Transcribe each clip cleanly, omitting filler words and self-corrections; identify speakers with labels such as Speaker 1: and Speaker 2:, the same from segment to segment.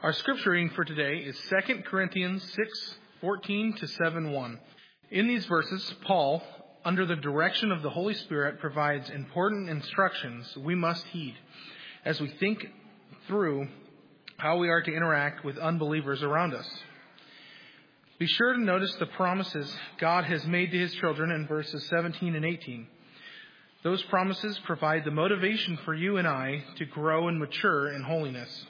Speaker 1: Our scripture reading for today is 2 Corinthians 6:14 to 7:1. In these verses, Paul, under the direction of the Holy Spirit, provides important instructions we must heed as we think through how we are to interact with unbelievers around us. Be sure to notice the promises God has made to his children in verses 17 and 18. Those promises provide the motivation for you and I to grow and mature in holiness.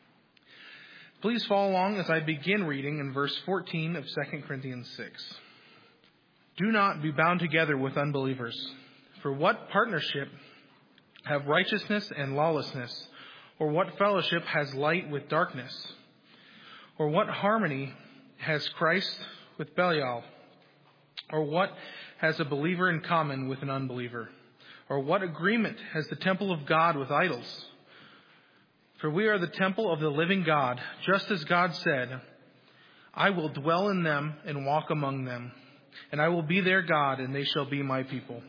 Speaker 1: Please follow along as I begin reading in verse 14 of 2 Corinthians 6. Do not be bound together with unbelievers. For what partnership have righteousness and lawlessness? Or what fellowship has light with darkness? Or what harmony has Christ with Belial? Or what has a believer in common with an unbeliever? Or what agreement has the temple of God with idols? For we are the temple of the living God, just as God said, I will dwell in them and walk among them, and I will be their God, and they shall be my people.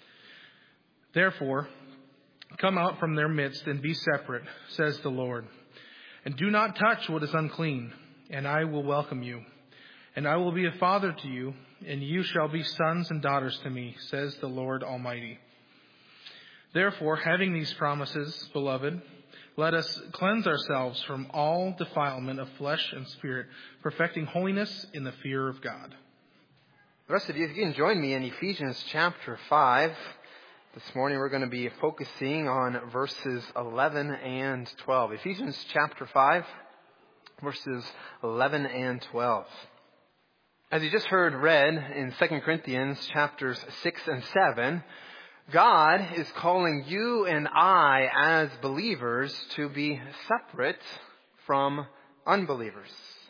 Speaker 1: Therefore, come out from their midst and be separate, says the Lord, and do not touch what is unclean, and I will welcome you. And I will be a father to you, and you shall be sons and daughters to me, says the Lord Almighty. Therefore, having these promises, beloved, let us cleanse ourselves from all defilement of flesh and spirit, perfecting holiness in the fear of God.
Speaker 2: The rest of you, if you can join me in Ephesians chapter 5. This morning we're going to be focusing on verses 11 and 12. Ephesians chapter 5, verses 11 and 12. As you just heard read in 2 Corinthians chapters 6 and 7, God is calling you and I as believers to be separate from unbelievers.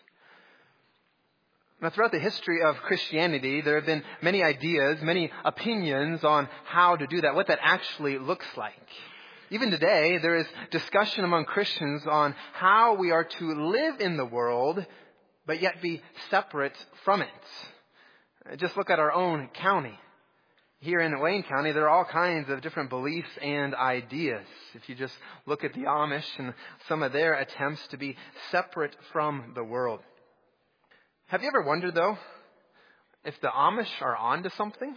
Speaker 2: Now, throughout the history of Christianity, there have been many ideas, many opinions on how to do that, what that actually looks like. Even today, there is discussion among Christians on how we are to live in the world, but yet be separate from it. Just look at our own county. Here in Wayne County, there are all kinds of different beliefs and ideas. If you just look at the Amish and some of their attempts to be separate from the world. Have you ever wondered, though, if the Amish are onto something?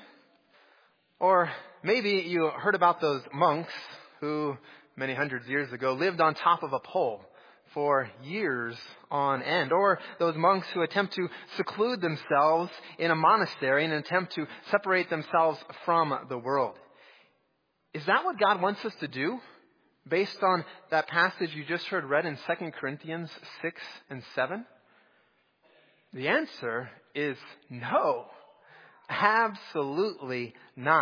Speaker 2: Or maybe you heard about those monks who, many hundreds of years ago, lived on top of a pole for years on end. Or those monks who attempt to seclude themselves in a monastery in an attempt to separate themselves from the world. Is that what God wants us to do? Based on that passage you just heard read in 2 Corinthians 6 and 7? The answer is no. Absolutely not.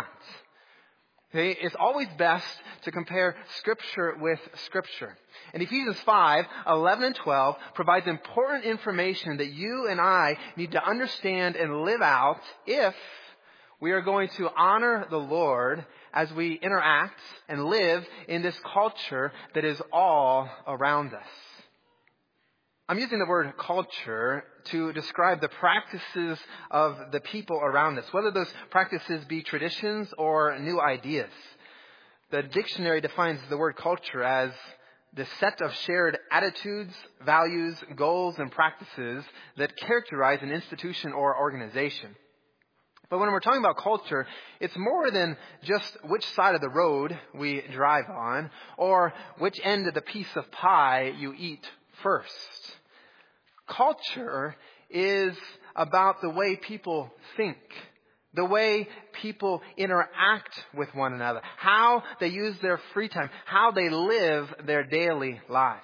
Speaker 2: It's always best to compare Scripture with Scripture. And Ephesians 5, 11 and 12 provides important information that you and I need to understand and live out if we are going to honor the Lord as we interact and live in this culture that is all around us. I'm using the word culture to describe the practices of the people around us, whether those practices be traditions or new ideas. The dictionary defines the word culture as the set of shared attitudes, values, goals, and practices that characterize an institution or organization. But when we're talking about culture, it's more than just which side of the road we drive on or which end of the piece of pie you eat first. Culture is about the way people think, the way people interact with one another, how they use their free time, how they live their daily lives.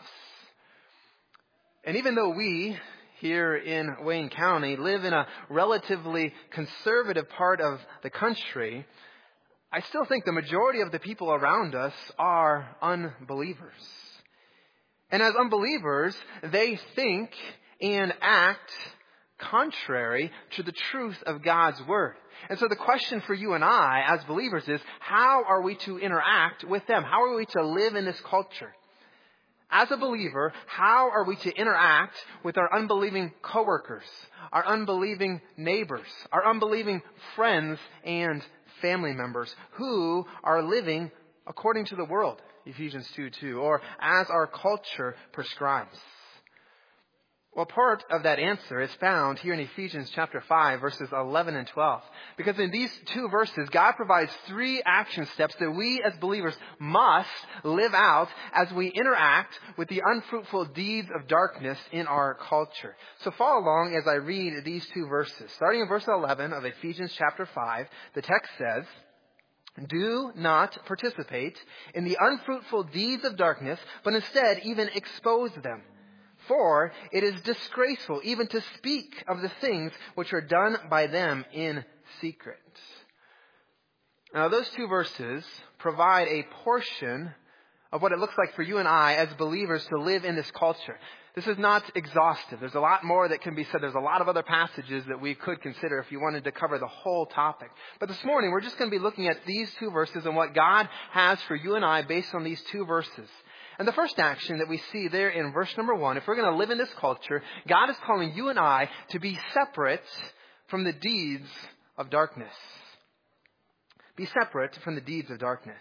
Speaker 2: And even though we here in Wayne County live in a relatively conservative part of the country, I still think the majority of the people around us are unbelievers. And as unbelievers, they think and act contrary to the truth of God's Word. And so the question for you and I as believers is, how are we to interact with them? How are we to live in this culture? As a believer, how are we to interact with our unbelieving coworkers, our unbelieving neighbors, our unbelieving friends and family members who are living according to the world, Ephesians 2:2, or as our culture prescribes? Well, part of that answer is found here in Ephesians chapter 5, verses 11 and 12. Because in these two verses, God provides 3 action steps that we as believers must live out as we interact with the unfruitful deeds of darkness in our culture. So follow along as I read these 2 verses. Starting in verse 11 of Ephesians chapter 5, the text says, "Do not participate in the unfruitful deeds of darkness, but instead even expose them. For it is disgraceful even to speak of the things which are done by them in secret." Now, those 2 verses provide a portion of what it looks like for you and I as believers to live in this culture. This is not exhaustive. There's a lot more that can be said. There's a lot of other passages that we could consider if you wanted to cover the whole topic. But this morning, we're just going to be looking at these 2 verses and what God has for you and I based on these 2 verses. And the first action that we see there in verse number 1, if we're going to live in this culture, God is calling you and I to be separate from the deeds of darkness. Be separate from the deeds of darkness.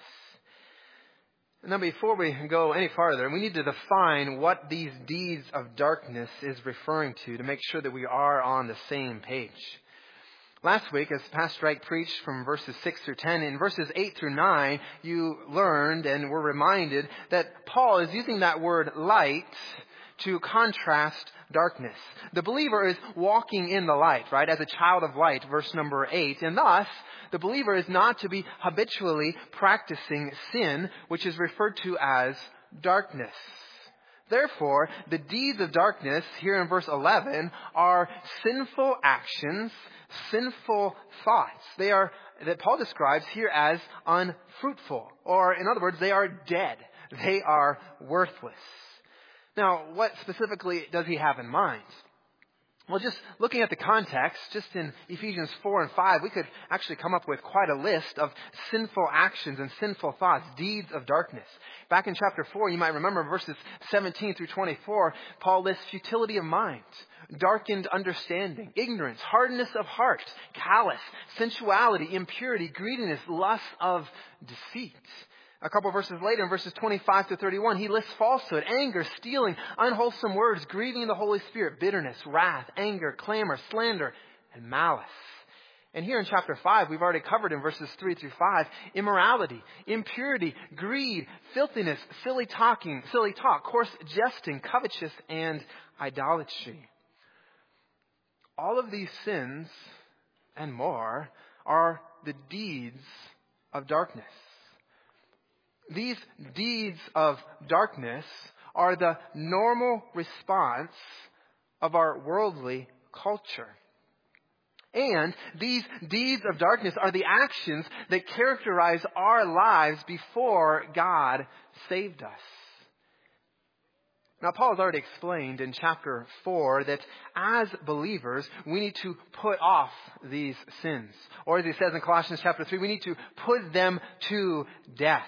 Speaker 2: Now, before we go any farther, we need to define what these deeds of darkness is referring to make sure that we are on the same page. Last week, as Pastor Ike preached from verses 6 through 10, in verses 8 through 9, you learned and were reminded that Paul is using that word light to contrast darkness. The believer is walking in the light, right, as a child of light, verse number 8. And thus, the believer is not to be habitually practicing sin, which is referred to as darkness. Therefore, the deeds of darkness here in verse 11 are sinful actions, sinful thoughts. They are, that Paul describes here as unfruitful. Or, in other words, they are dead. They are worthless. Now, what specifically does he have in mind? Well, just looking at the context, just in Ephesians 4 and 5, we could actually come up with quite a list of sinful actions and sinful thoughts, deeds of darkness. Back in chapter 4, you might remember verses 17 through 24, Paul lists futility of mind, darkened understanding, ignorance, hardness of heart, callous, sensuality, impurity, greediness, lust of deceit. A couple verses later, in verses 25 to 31, he lists falsehood, anger, stealing, unwholesome words, grieving the Holy Spirit, bitterness, wrath, anger, clamor, slander, and malice. And here in chapter 5, we've already covered in verses 3 through 5, immorality, impurity, greed, filthiness, silly talk, coarse jesting, covetousness, and idolatry. All of these sins and more are the deeds of darkness. These deeds of darkness are the normal response of our worldly culture. And these deeds of darkness are the actions that characterize our lives before God saved us. Now, Paul has already explained in chapter 4 that as believers, we need to put off these sins. Or as he says in Colossians chapter 3, we need to put them to death.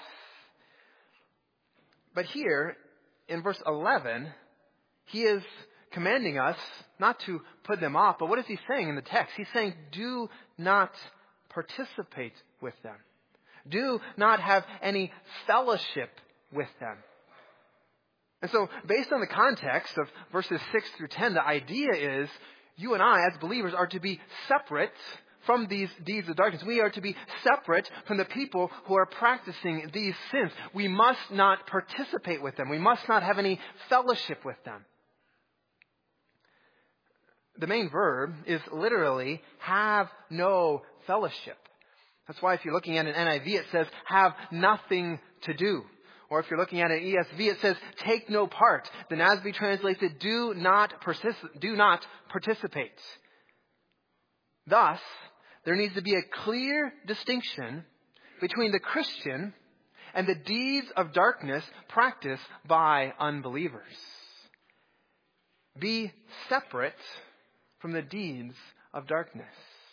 Speaker 2: But here, in verse 11, he is commanding us not to put them off. But what is he saying in the text? He's saying, do not participate with them. Do not have any fellowship with them. And so, based on the context of verses 6 through 10, the idea is you and I, as believers, are to be separate from these deeds of darkness. We are to be separate from the people who are practicing these sins. We must not participate with them. We must not have any fellowship with them. The main verb is literally have no fellowship. That's why if you're looking at an NIV, it says have nothing to do. Or if you're looking at an ESV, it says take no part. The NASB translates it do not participate. Thus, there needs to be a clear distinction between the Christian and the deeds of darkness practiced by unbelievers. Be separate from the deeds of darkness.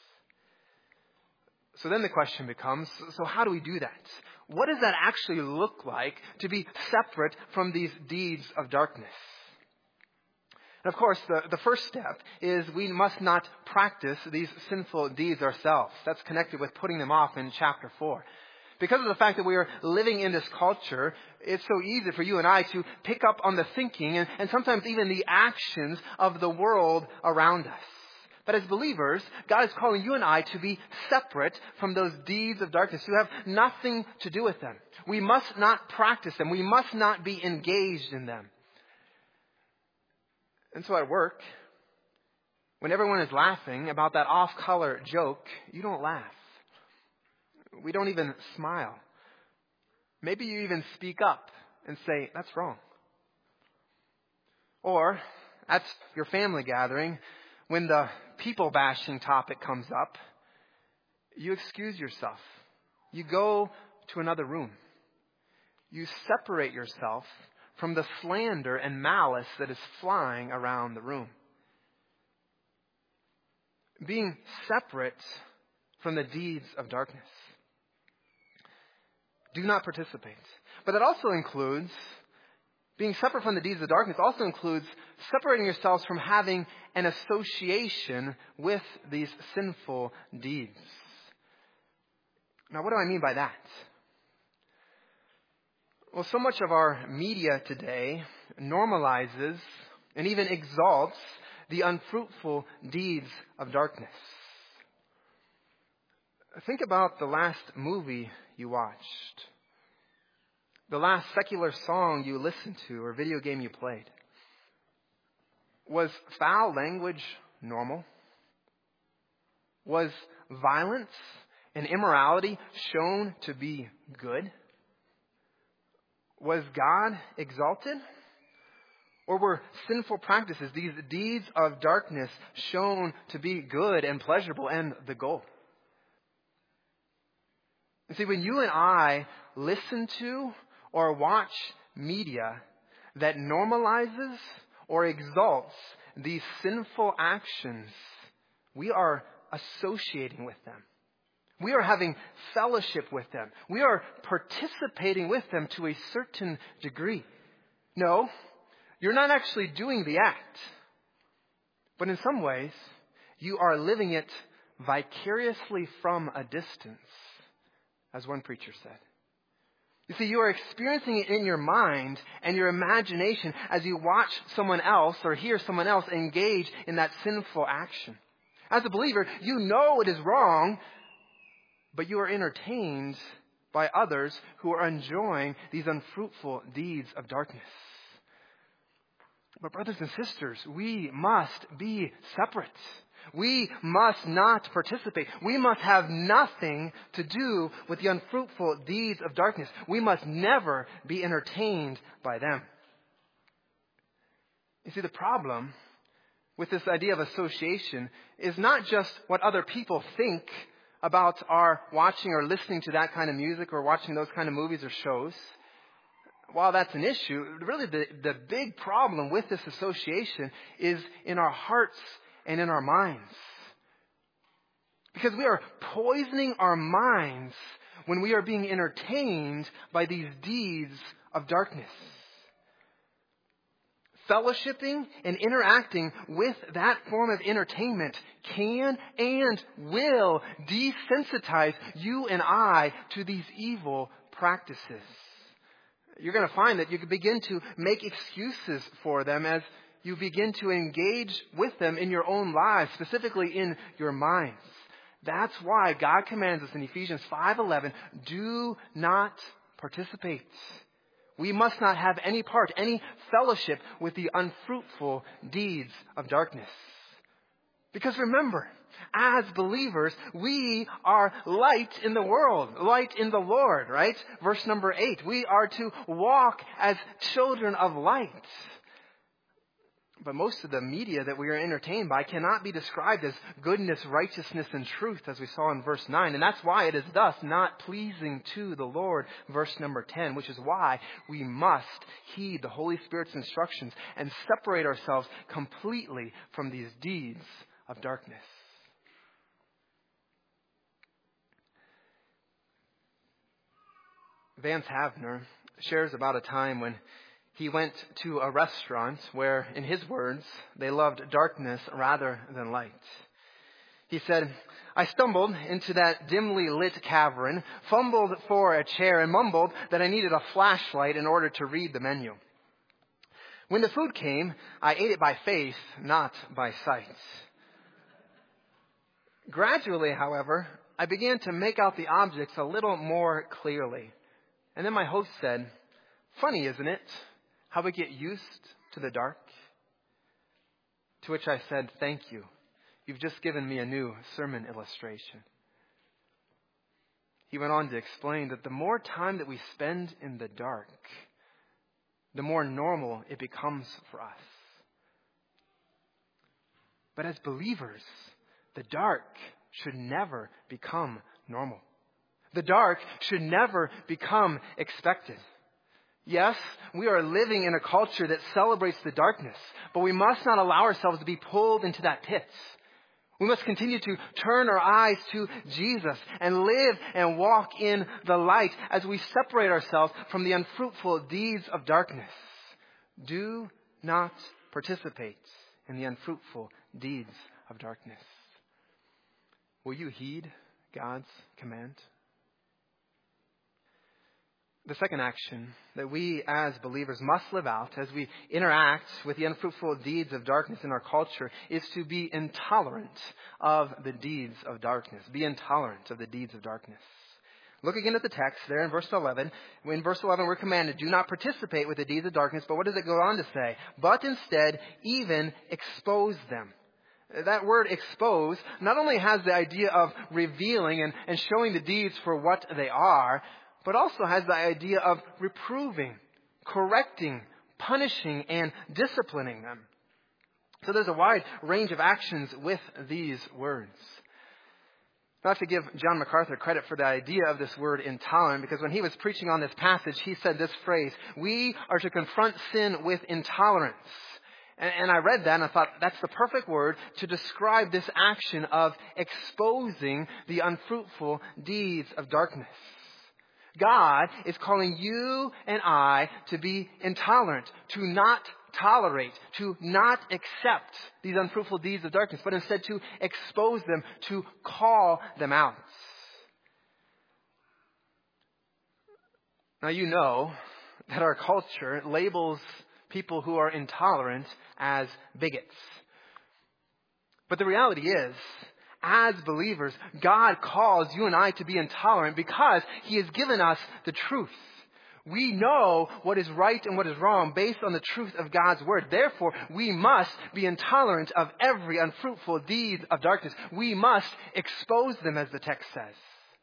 Speaker 2: So then the question becomes, so how do we do that? What does that actually look like to be separate from these deeds of darkness? And of course, the first step is we must not practice these sinful deeds ourselves. That's connected with putting them off in chapter 4. Because of the fact that we are living in this culture, it's so easy for you and I to pick up on the thinking and sometimes even the actions of the world around us. But as believers, God is calling you and I to be separate from those deeds of darkness, to have nothing to do with them. We must not practice them. We must not be engaged in them. And so at work, when everyone is laughing about that off-color joke, you don't laugh. We don't even smile. Maybe you even speak up and say, that's wrong. Or at your family gathering, when the people bashing topic comes up, you excuse yourself. You go to another room. You separate yourself from the slander and malice that is flying around the room. Being separate from the deeds of darkness. Do not participate. But that also includes, being separate from the deeds of darkness also includes separating yourselves from having an association with these sinful deeds. Now, what do I mean by that? Well, so much of our media today normalizes and even exalts the unfruitful deeds of darkness. Think about the last movie you watched, the last secular song you listened to or video game you played. Was foul language normal? Was violence and immorality shown to be good? Was God exalted? Or were sinful practices, these deeds of darkness, shown to be good and pleasurable and the goal? You see, when you and I listen to or watch media that normalizes or exalts these sinful actions, we are associating with them. We are having fellowship with them. We are participating with them to a certain degree. No, you're not actually doing the act. But in some ways, you are living it vicariously from a distance, as one preacher said. You see, you are experiencing it in your mind and your imagination as you watch someone else or hear someone else engage in that sinful action. As a believer, you know it is wrong, but you are entertained by others who are enjoying these unfruitful deeds of darkness. But brothers and sisters, we must be separate. We must not participate. We must have nothing to do with the unfruitful deeds of darkness. We must never be entertained by them. You see, the problem with this idea of association is not just what other people think about our watching or listening to that kind of music or watching those kind of movies or shows. While that's an issue, really the big problem with this association is in our hearts and in our minds. Because we are poisoning our minds when we are being entertained by these deeds of darkness. Fellowshipping and interacting with that form of entertainment can and will desensitize you and I to these evil practices. You're going to find that you can begin to make excuses for them as you begin to engage with them in your own lives, specifically in your minds. That's why God commands us in Ephesians 5:11, do not participate. We must not have any part, any fellowship with the unfruitful deeds of darkness. Because remember, as believers, we are light in the world, light in the Lord, right? Verse number 8, we are to walk as children of light. But most of the media that we are entertained by cannot be described as goodness, righteousness, and truth, as we saw in verse 9. And that's why it is thus not pleasing to the Lord, verse number 10, which is why we must heed the Holy Spirit's instructions and separate ourselves completely from these deeds of darkness. Vance Havner shares about a time when he went to a restaurant where, in his words, they loved darkness rather than light. He said, I stumbled into that dimly lit cavern, fumbled for a chair, and mumbled that I needed a flashlight in order to read the menu. When the food came, I ate it by faith, not by sight. Gradually, however, I began to make out the objects a little more clearly. And then my host said, funny, isn't it, how we get used to the dark? To which I said, thank you. You've just given me a new sermon illustration. He went on to explain that the more time that we spend in the dark, the more normal it becomes for us. But as believers, the dark should never become normal. The dark should never become expected. Yes, we are living in a culture that celebrates the darkness, but we must not allow ourselves to be pulled into that pit. We must continue to turn our eyes to Jesus and live and walk in the light as we separate ourselves from the unfruitful deeds of darkness. Do not participate in the unfruitful deeds of darkness. Will you heed God's command? The second action that we as believers must live out as we interact with the unfruitful deeds of darkness in our culture is to be intolerant of the deeds of darkness. Be intolerant of the deeds of darkness. Look again at the text there in verse 11. In verse 11 we're commanded, do not participate with the deeds of darkness, but what does it go on to say? But instead, even expose them. That word expose not only has the idea of revealing and showing the deeds for what they are, but also has the idea of reproving, correcting, punishing, and disciplining them. So there's a wide range of actions with these words. I have to give John MacArthur credit for the idea of this word intolerant, because when he was preaching on this passage, he said this phrase, we are to confront sin with intolerance. And I read that and I thought, that's the perfect word to describe this action of exposing the unfruitful deeds of darkness. God is calling you and I to be intolerant, to not tolerate, to not accept these unfruitful deeds of darkness, but instead to expose them, to call them out. Now you know that our culture labels people who are intolerant as bigots. But the reality is, as believers, God calls you and I to be intolerant because He has given us the truth. We know what is right and what is wrong based on the truth of God's Word. Therefore, we must be intolerant of every unfruitful deed of darkness. We must expose them, as the text says.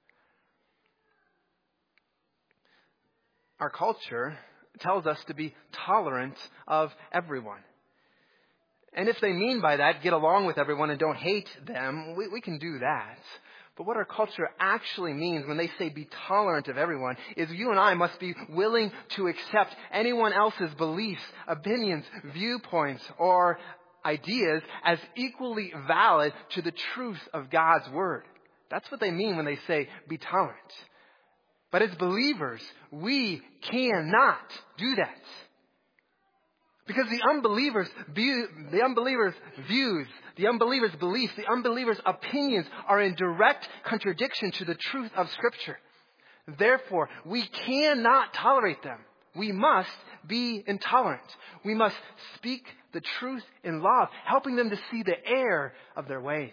Speaker 2: Our culture tells us to be tolerant of everyone. And if they mean by that, get along with everyone and don't hate them, we can do that. But what our culture actually means when they say be tolerant of everyone is you and I must be willing to accept anyone else's beliefs, opinions, viewpoints, or ideas as equally valid to the truth of God's Word. That's what they mean when they say be tolerant. But as believers, we cannot do that. Because the unbeliever's views, the unbeliever's beliefs, the unbeliever's opinions are in direct contradiction to the truth of Scripture. Therefore, we cannot tolerate them. We must be intolerant. We must speak the truth in love, helping them to see the error of their ways.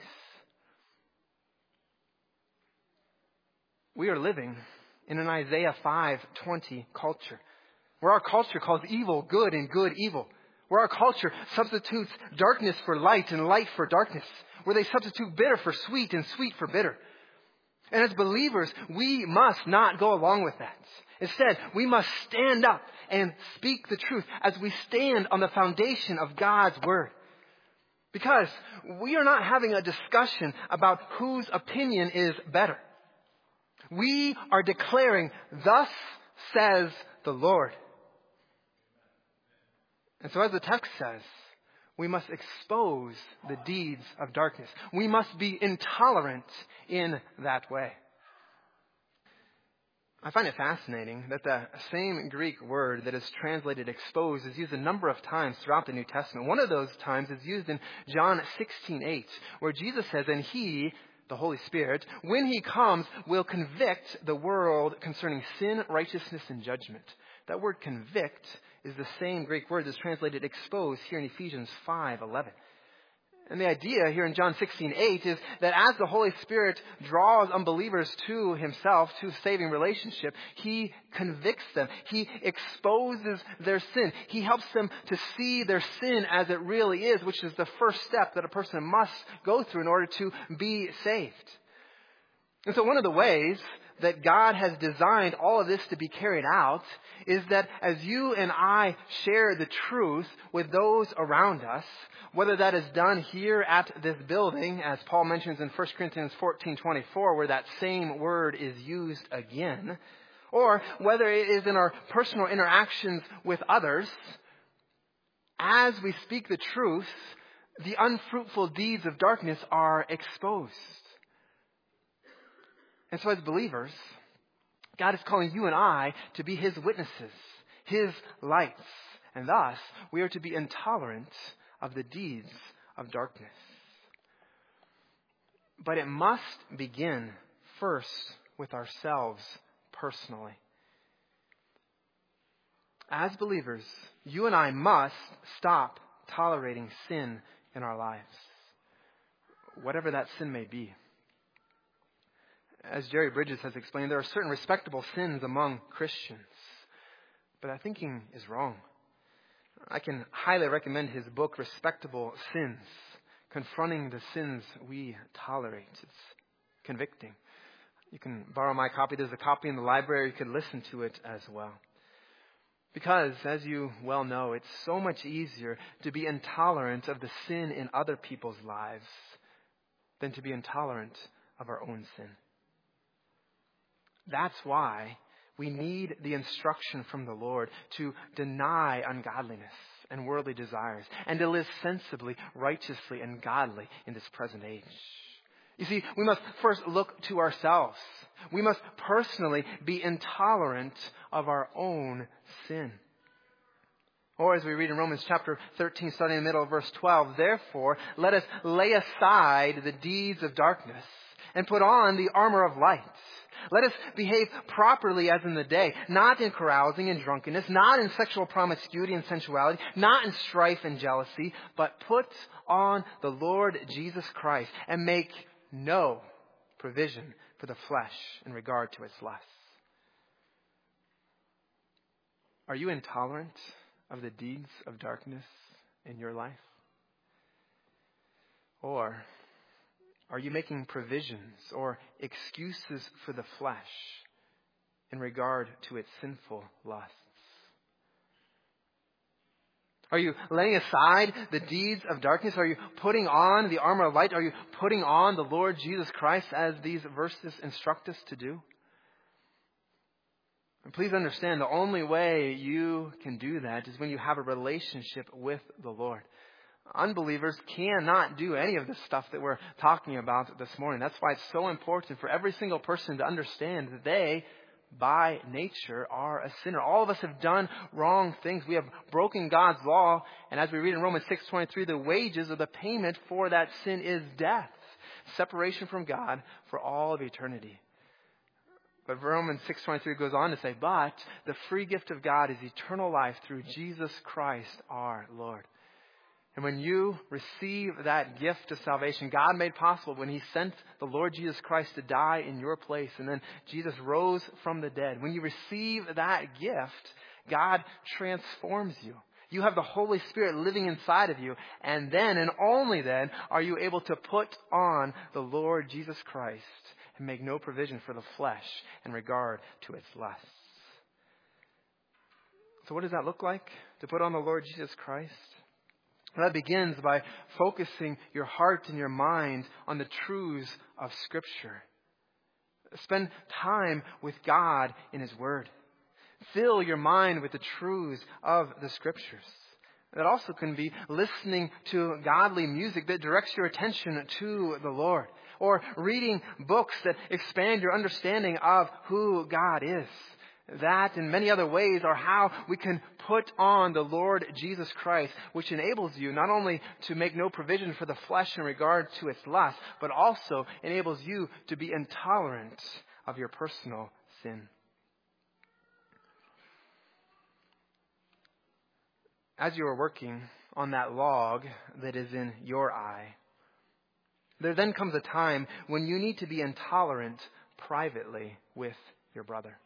Speaker 2: We are living in an Isaiah 5:20 culture, where our culture calls evil good and good evil, where our culture substitutes darkness for light and light for darkness, where they substitute bitter for sweet and sweet for bitter. And as believers, we must not go along with that. Instead, we must stand up and speak the truth as we stand on the foundation of God's Word. Because we are not having a discussion about whose opinion is better. We are declaring, thus says the Lord. And so as the text says, we must expose the deeds of darkness. We must be intolerant in that way. I find it fascinating that the same Greek word that is translated expose is used a number of times throughout the New Testament. One of those times is used in John 16:8, where Jesus says, "And He, the Holy Spirit, when He comes, will convict the world concerning sin, righteousness, and judgment." That word convict is the same Greek word that's translated expose here in Ephesians 5:11. And the idea here in John 16:8 is that as the Holy Spirit draws unbelievers to Himself, to saving relationship, He convicts them. He exposes their sin. He helps them to see their sin as it really is, which is the first step that a person must go through in order to be saved. And so one of the ways that God has designed all of this to be carried out is that as you and I share the truth with those around us, whether that is done here at this building, as Paul mentions in 1 Corinthians 14:24, where that same word is used again, or whether it is in our personal interactions with others, as we speak the truth, the unfruitful deeds of darkness are exposed. And so as believers, God is calling you and I to be His witnesses, His lights. And thus, we are to be intolerant of the deeds of darkness. But it must begin first with ourselves personally. As believers, you and I must stop tolerating sin in our lives, whatever that sin may be. As Jerry Bridges has explained, there are certain respectable sins among Christians, but that thinking is wrong. I can highly recommend his book, Respectable Sins, Confronting the Sins We Tolerate. It's convicting. You can borrow my copy. There's a copy in the library. You could listen to it as well. Because, as you well know, it's so much easier to be intolerant of the sin in other people's lives than to be intolerant of our own sin. That's why we need the instruction from the Lord to deny ungodliness and worldly desires and to live sensibly, righteously, and godly in this present age. You see, we must first look to ourselves. We must personally be intolerant of our own sin. Or as we read in Romans chapter 13, starting in the middle of verse 12, "Therefore, let us lay aside the deeds of darkness and put on the armor of light. Let us behave properly as in the day, not in carousing and drunkenness, not in sexual promiscuity and sensuality, not in strife and jealousy, but put on the Lord Jesus Christ and make no provision for the flesh in regard to its lusts." Are you intolerant of the deeds of darkness in your life? Or are you making provisions or excuses for the flesh in regard to its sinful lusts? Are you laying aside the deeds of darkness? Are you putting on the armor of light? Are you putting on the Lord Jesus Christ as these verses instruct us to do? And please understand, the only way you can do that is when you have a relationship with the Lord. Unbelievers cannot do any of the stuff that we're talking about this morning. That's why it's so important for every single person to understand that they, by nature, are a sinner. All of us have done wrong things. We have broken God's law. And as we read in Romans 6:23, the wages of the payment for that sin is death, separation from God for all of eternity. But Romans 6:23 goes on to say, "But the free gift of God is eternal life through Jesus Christ our Lord." And when you receive that gift of salvation, God made possible when He sent the Lord Jesus Christ to die in your place, and then Jesus rose from the dead. When you receive that gift, God transforms you. You have the Holy Spirit living inside of you, and then and only then are you able to put on the Lord Jesus Christ and make no provision for the flesh in regard to its lusts. So what does that look like, to put on the Lord Jesus Christ? That begins by focusing your heart and your mind on the truths of Scripture. Spend time with God in His Word. Fill your mind with the truths of the Scriptures. That also can be listening to godly music that directs your attention to the Lord. Or reading books that expand your understanding of who God is. That and many other ways are how we can put on the Lord Jesus Christ, which enables you not only to make no provision for the flesh in regard to its lust, but also enables you to be intolerant of your personal sin. As you are working on that log that is in your eye, there then comes a time when you need to be intolerant privately with your brother.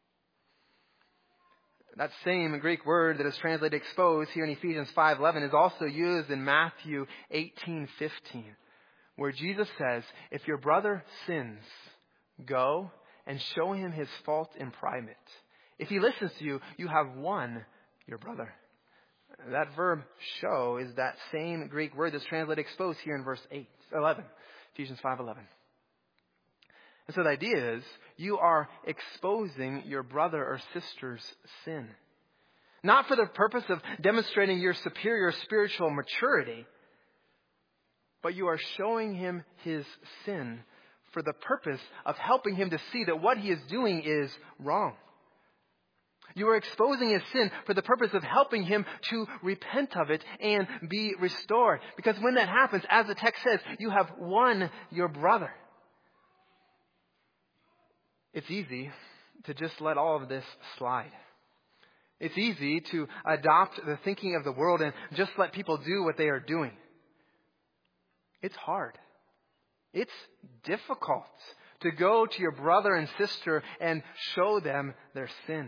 Speaker 2: That same Greek word that is translated expose here in Ephesians 5:11 is also used in Matthew 18:15, where Jesus says, if your brother sins, go and show him his fault in private. If he listens to you, you have won your brother. That verb show is that same Greek word that's translated expose here in verse 11, Ephesians 5:11. And so the idea is you are exposing your brother or sister's sin. Not for the purpose of demonstrating your superior spiritual maturity, but you are showing him his sin for the purpose of helping him to see that what he is doing is wrong. You are exposing his sin for the purpose of helping him to repent of it and be restored. Because when that happens, as the text says, you have won your brother. It's easy to just let all of this slide. It's easy to adopt the thinking of the world and just let people do what they are doing. It's hard. It's difficult to go to your brother and sister and show them their sin.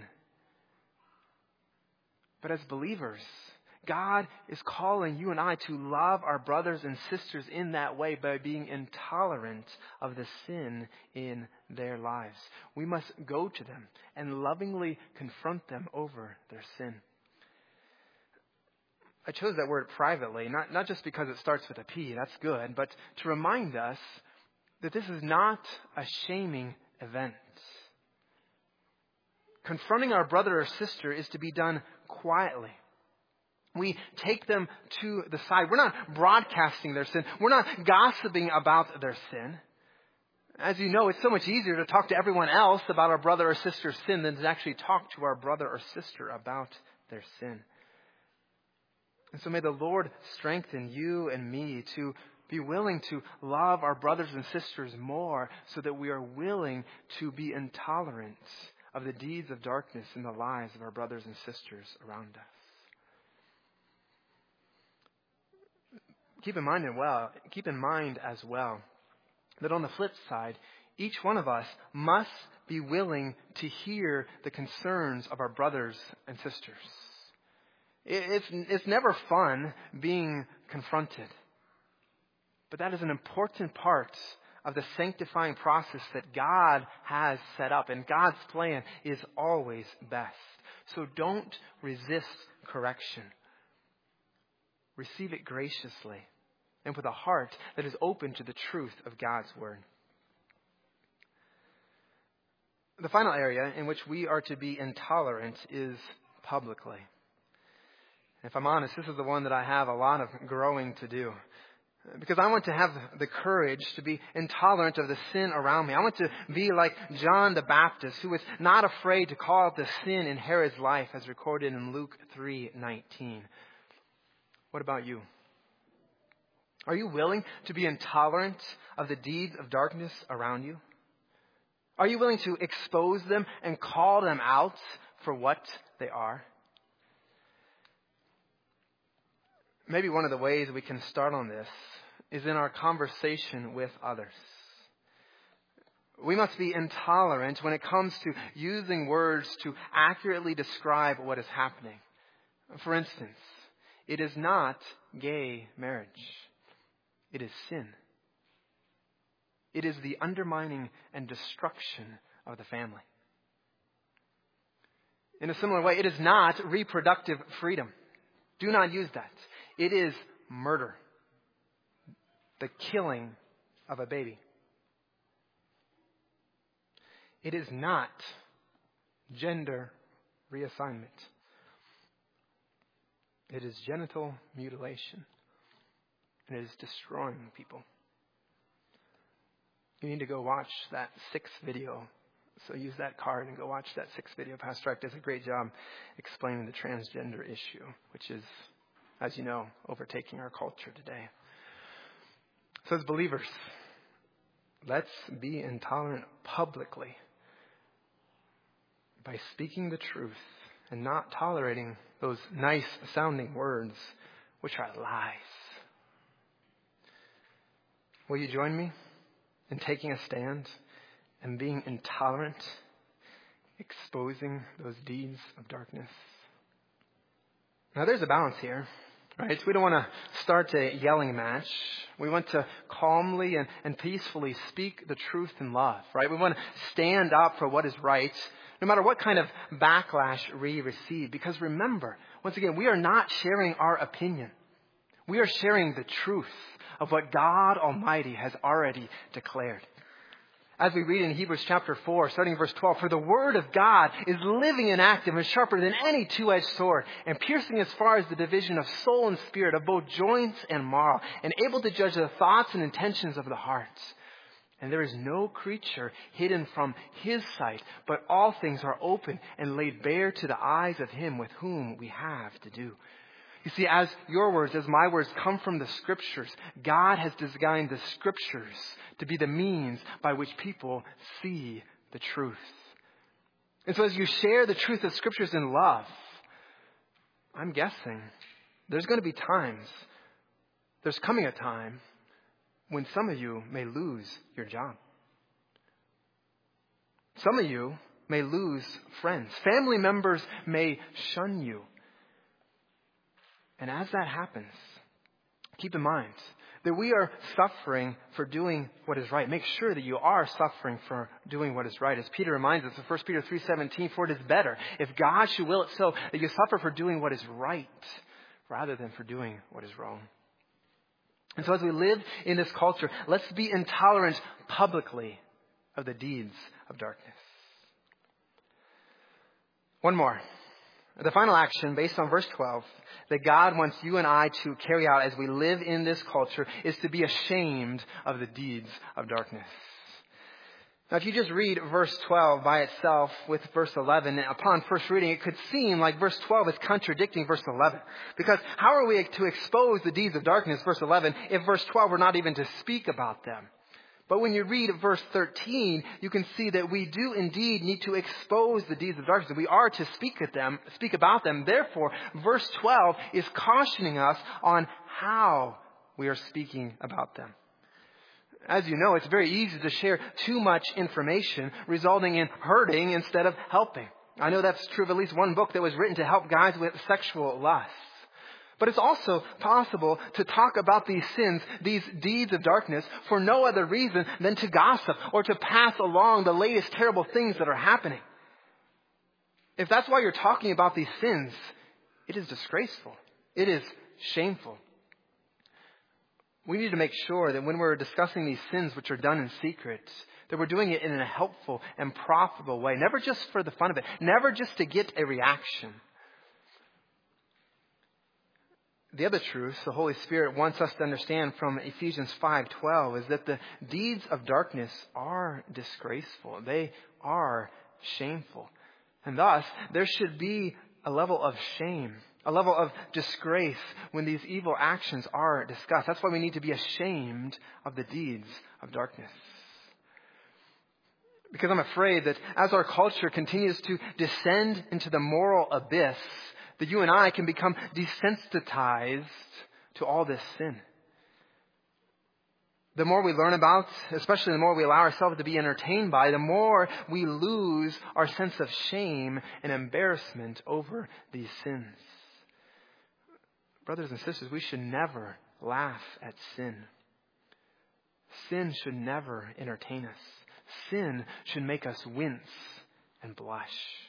Speaker 2: But as believers, God is calling you and I to love our brothers and sisters in that way by being intolerant of the sin in their lives. We must go to them and lovingly confront them over their sin. I chose that word privately, not just because it starts with a P, that's good, but to remind us that this is not a shaming event. Confronting our brother or sister is to be done quietly. We take them to the side. We're not broadcasting their sin. We're not gossiping about their sin. As you know, it's so much easier to talk to everyone else about our brother or sister's sin than to actually talk to our brother or sister about their sin. And so may the Lord strengthen you and me to be willing to love our brothers and sisters more so that we are willing to be intolerant of the deeds of darkness in the lives of our brothers and sisters around us. Keep in mind as well that on the flip side, each one of us must be willing to hear the concerns of our brothers and sisters. It's never fun being confronted. But that is an important part of the sanctifying process that God has set up. And God's plan is always best. So don't resist correction. Receive it graciously and with a heart that is open to the truth of God's Word. The final area in which we are to be intolerant is publicly. If I'm honest, this is the one that I have a lot of growing to do. Because I want to have the courage to be intolerant of the sin around me. I want to be like John the Baptist, who was not afraid to call out the sin in Herod's life, as recorded in Luke 3:19. What about you? Are you willing to be intolerant of the deeds of darkness around you? Are you willing to expose them and call them out for what they are? Maybe one of the ways we can start on this is in our conversation with others. We must be intolerant when it comes to using words to accurately describe what is happening. For instance, it is not gay marriage. It is sin. It is the undermining and destruction of the family. In a similar way, it is not reproductive freedom. Do not use that. It is murder. The killing of a baby. It is not gender reassignment. It is genital mutilation. And it is destroying people. You need to go watch that 6th video. So use that card and go watch that 6th video. Pastor Ike does a great job explaining the transgender issue, which is, as you know, overtaking our culture today. So as believers, let's be intolerant publicly by speaking the truth and not tolerating those nice sounding words, which are lies. Will you join me in taking a stand and being intolerant, exposing those deeds of darkness? Now there's a balance here, right? We don't want to start a yelling match. We want to calmly and peacefully speak the truth in love, right? We want to stand up for what is right, no matter what kind of backlash we receive. Because remember, once again, we are not sharing our opinion. We are sharing the truth of what God Almighty has already declared. As we read in Hebrews chapter 4, starting verse 12, for the word of God is living and active and sharper than any two-edged sword, and piercing as far as the division of soul and spirit, of both joints and marrow, and able to judge the thoughts and intentions of the heart. And there is no creature hidden from his sight, but all things are open and laid bare to the eyes of him with whom we have to do. You see, as your words, as my words come from the Scriptures, God has designed the Scriptures to be the means by which people see the truth. And so as you share the truth of Scriptures in love, I'm guessing there's going to be times, there's coming a time when some of you may lose your job. Some of you may lose friends. Family members may shun you. And as that happens, keep in mind that we are suffering for doing what is right. Make sure that you are suffering for doing what is right. As Peter reminds us in 1 Peter 3:17, for it is better, if God should will it so, that you suffer for doing what is right rather than for doing what is wrong. And so as we live in this culture, let's be intolerant publicly of the deeds of darkness. One more. The final action, based on verse 12, that God wants you and I to carry out as we live in this culture is to be ashamed of the deeds of darkness. Now, if you just read verse 12 by itself with verse 11, upon first reading, it could seem like verse 12 is contradicting verse 11. Because how are we to expose the deeds of darkness, verse 11, if verse 12 were not even to speak about them? But when you read verse 13, you can see that we do indeed need to expose the deeds of darkness. We are to speak about them. Therefore, verse 12 is cautioning us on how we are speaking about them. As you know, it's very easy to share too much information, resulting in hurting instead of helping. I know that's true of at least one book that was written to help guys with sexual lust. But it's also possible to talk about these sins, these deeds of darkness, for no other reason than to gossip or to pass along the latest terrible things that are happening. If that's why you're talking about these sins, it is disgraceful. It is shameful. We need to make sure that when we're discussing these sins which are done in secret, that we're doing it in a helpful and profitable way. Never just for the fun of it. Never just to get a reaction. The other truth the Holy Spirit wants us to understand from Ephesians 5:12 is that the deeds of darkness are disgraceful. They are shameful. And thus, there should be a level of shame, a level of disgrace when these evil actions are discussed. That's why we need to be ashamed of the deeds of darkness. Because I'm afraid that as our culture continues to descend into the moral abyss, that you and I can become desensitized to all this sin. The more we learn about, especially the more we allow ourselves to be entertained by, the more we lose our sense of shame and embarrassment over these sins. Brothers and sisters, we should never laugh at sin. Sin should never entertain us. Sin should make us wince and blush.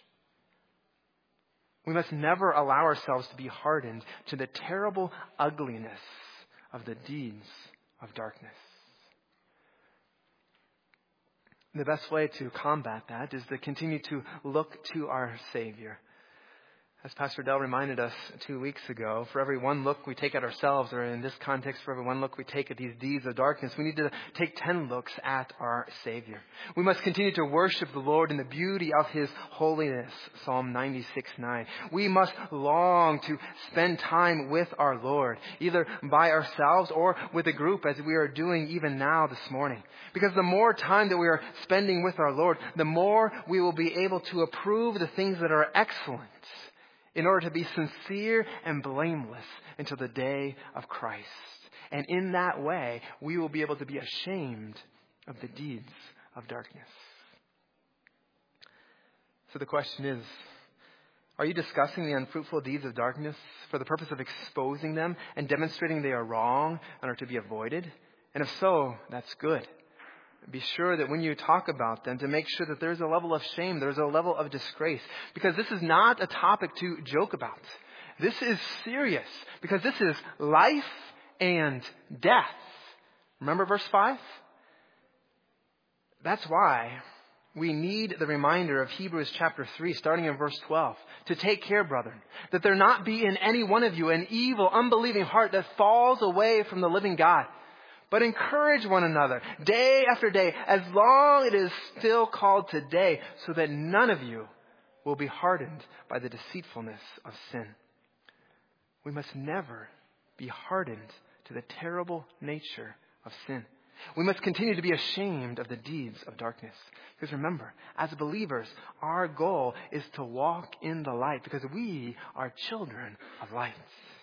Speaker 2: We must never allow ourselves to be hardened to the terrible ugliness of the deeds of darkness. The best way to combat that is to continue to look to our Savior. As Pastor Dell reminded us 2 weeks ago, for every one look we take at ourselves, or in this context, for every one look we take at these deeds of darkness, we need to take 10 looks at our Savior. We must continue to worship the Lord in the beauty of His holiness, Psalm 96:9. We must long to spend time with our Lord, either by ourselves or with a group, as we are doing even now this morning. Because the more time that we are spending with our Lord, the more we will be able to approve the things that are excellent, in order to be sincere and blameless until the day of Christ. And in that way, we will be able to be ashamed of the deeds of darkness. So the question is, are you discussing the unfruitful deeds of darkness for the purpose of exposing them and demonstrating they are wrong and are to be avoided? And if so, that's good. Be sure that when you talk about them, to make sure that there's a level of shame, there's a level of disgrace. Because this is not a topic to joke about. This is serious. Because this is life and death. Remember verse 5? That's why we need the reminder of Hebrews chapter 3, starting in verse 12. To take care, brethren, that there not be in any one of you an evil, unbelieving heart that falls away from the living God. But encourage one another day after day, as long it is still called today, so that none of you will be hardened by the deceitfulness of sin. We must never be hardened to the terrible nature of sin. We must continue to be ashamed of the deeds of darkness. Because remember, as believers, our goal is to walk in the light, because we are children of light.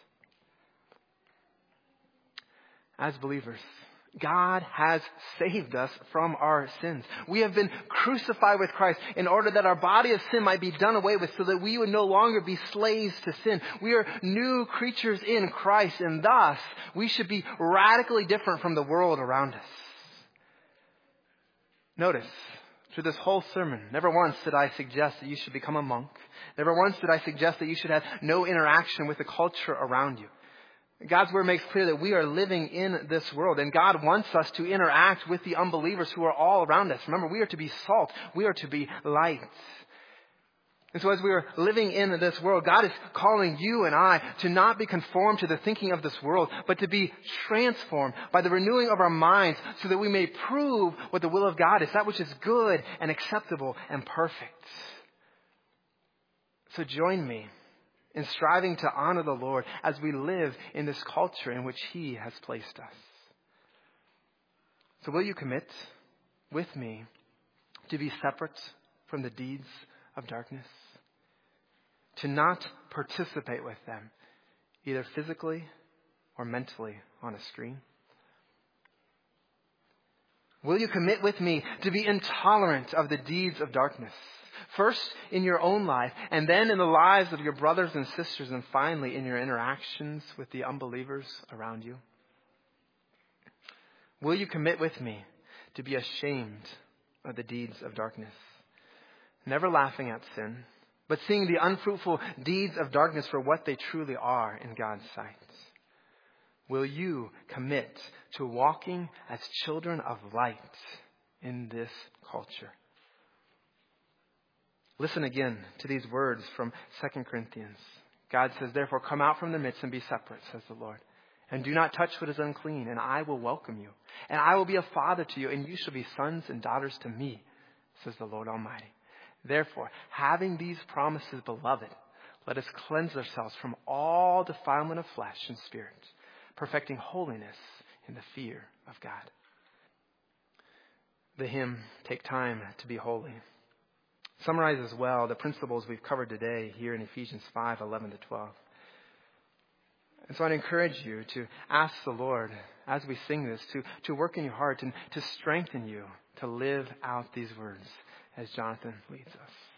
Speaker 2: As believers, God has saved us from our sins. We have been crucified with Christ in order that our body of sin might be done away with, so that we would no longer be slaves to sin. We are new creatures in Christ, and thus we should be radically different from the world around us. Notice, through this whole sermon, never once did I suggest that you should become a monk. Never once did I suggest that you should have no interaction with the culture around you. God's word makes clear that we are living in this world, and God wants us to interact with the unbelievers who are all around us. Remember, we are to be salt. We are to be light. And so as we are living in this world, God is calling you and I to not be conformed to the thinking of this world, but to be transformed by the renewing of our minds, so that we may prove what the will of God is, that which is good and acceptable and perfect. So join me in striving to honor the Lord as we live in this culture in which He has placed us. So will you commit with me to be separate from the deeds of darkness? To not participate with them, either physically or mentally on a screen? Will you commit with me to be intolerant of the deeds of darkness? First in your own life, and then in the lives of your brothers and sisters, and finally in your interactions with the unbelievers around you? Will you commit with me to be ashamed of the deeds of darkness? Never laughing at sin, but seeing the unfruitful deeds of darkness for what they truly are in God's sight. Will you commit to walking as children of light in this culture? Listen again to these words from 2 Corinthians. God says, therefore, come out from the midst and be separate, says the Lord. And do not touch what is unclean, and I will welcome you. And I will be a father to you, and you shall be sons and daughters to me, says the Lord Almighty. Therefore, having these promises, beloved, let us cleanse ourselves from all defilement of flesh and spirit, perfecting holiness in the fear of God. The hymn, Take Time to Be Holy, summarizes well the principles we've covered today here in Ephesians 5:11-12. And so I'd encourage you to ask the Lord, as we sing this, to work in your heart and to strengthen you to live out these words as Jonathan leads us.